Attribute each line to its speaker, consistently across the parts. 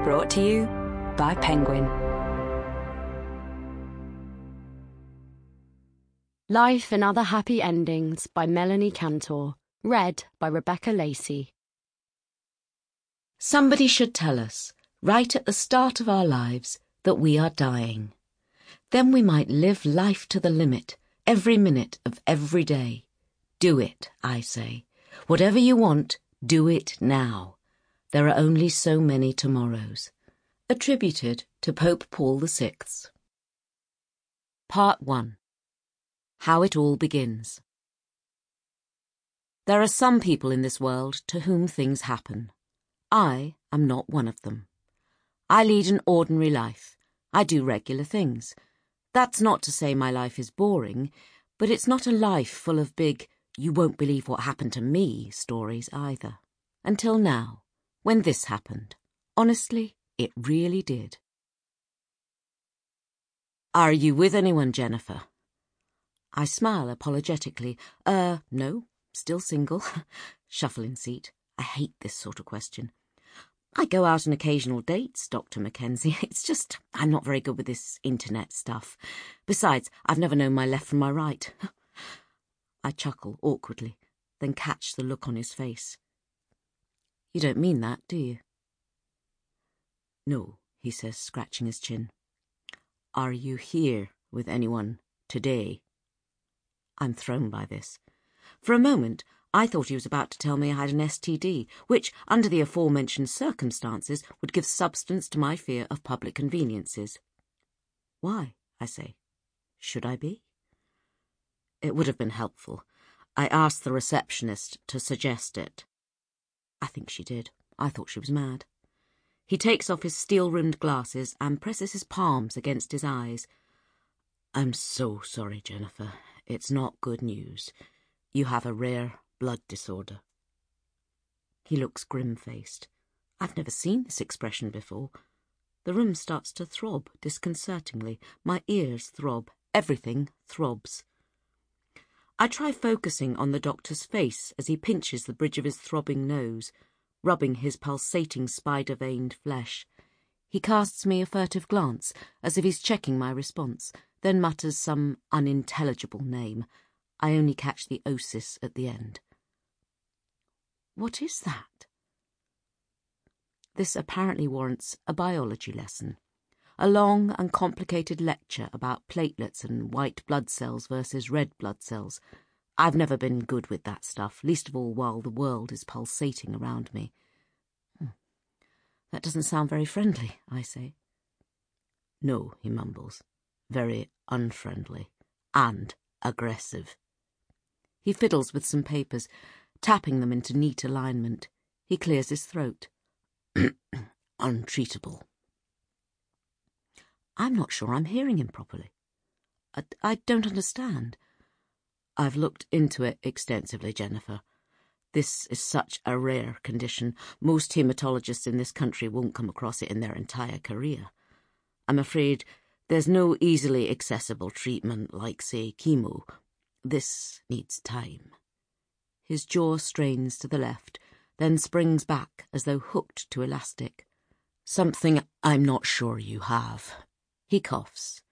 Speaker 1: Brought to you by Penguin.
Speaker 2: Life and Other Happy Endings by Melanie Cantor. Read by Rebecca Lacey.
Speaker 3: Somebody should tell us, right at the start of our lives, that we are dying. Then we might live life to the limit, every minute of every day. Do it, I say. Whatever you want, do it now. There are only so many tomorrows. Attributed to Pope Paul VI. Part 1. How it all begins. There are some people in this world to whom things happen. I am not one of them. I lead an ordinary life. I do regular things. That's not to say my life is boring, but it's not a life full of big, you won't believe what happened to me stories either. Until now, when this happened. Honestly, it really did. Are you with anyone, Jennifer? I smile apologetically. No, still single. Shuffle in seat. I hate this sort of question. I go out on occasional dates, Dr. Mackenzie. It's just, I'm not very good with this internet stuff. Besides, I've never known my left from my right. I chuckle awkwardly, then catch the look on his face. You don't mean that, do you? No, he says, scratching his chin. Are you here with anyone today? I'm thrown by this. For a moment, I thought he was about to tell me I had an STD, which, under the aforementioned circumstances, would give substance to my fear of public conveniences. Why, I say. Should I be? It would have been helpful. I asked the receptionist to suggest it. I think she did. I thought she was mad. He takes off his steel-rimmed glasses and presses his palms against his eyes. I'm so sorry, Jennifer. It's not good news. You have a rare blood disorder. He looks grim-faced. I've never seen this expression before. The room starts to throb disconcertingly. My ears throb. Everything throbs. I try focusing on the doctor's face as he pinches the bridge of his throbbing nose, rubbing his pulsating spider-veined flesh. He casts me a furtive glance, as if he's checking my response, then mutters some unintelligible name. I only catch the osis at the end. What is that? This apparently warrants a biology lesson. A long and complicated lecture about platelets and white blood cells versus red blood cells. I've never been good with that stuff, least of all while the world is pulsating around me. That doesn't sound very friendly, I say. No, he mumbles. Very unfriendly. And aggressive. He fiddles with some papers, tapping them into neat alignment. He clears his throat. Untreatable. I'm not sure I'm hearing him properly. I don't understand. I've looked into it extensively, Jennifer. This is such a rare condition. Most haematologists in this country won't come across it in their entire career. I'm afraid there's no easily accessible treatment like, say, chemo. This needs time. His jaw strains to the left, then springs back as though hooked to elastic. Something I'm not sure you have. He coughs.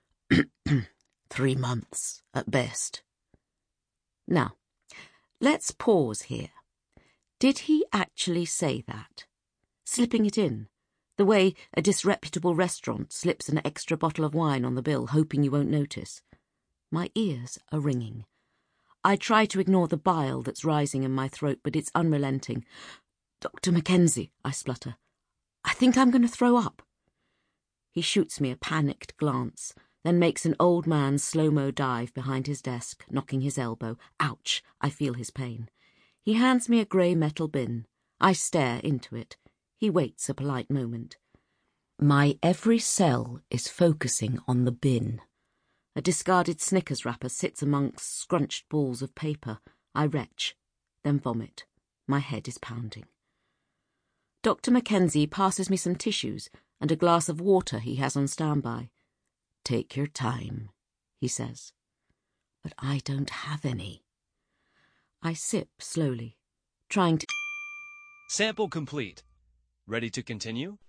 Speaker 3: 3 months, at best. Now, let's pause here. Did he actually say that? Slipping it in, the way a disreputable restaurant slips an extra bottle of wine on the bill, hoping you won't notice. My ears are ringing. I try to ignore the bile that's rising in my throat, but it's unrelenting. Dr. Mackenzie, I splutter. I think I'm going to throw up. He shoots me a panicked glance, then makes an old man's slow-mo dive behind his desk, knocking his elbow. Ouch! I feel his pain. He hands me a grey metal bin. I stare into it. He waits a polite moment. My every cell is focusing on the bin. A discarded Snickers wrapper sits amongst scrunched balls of paper. I retch, then vomit. My head is pounding. Dr. Mackenzie passes me some tissues and a glass of water he has on standby. Take your time, he says. But I don't have any. I sip slowly, trying to...
Speaker 4: Sample complete. Ready to continue?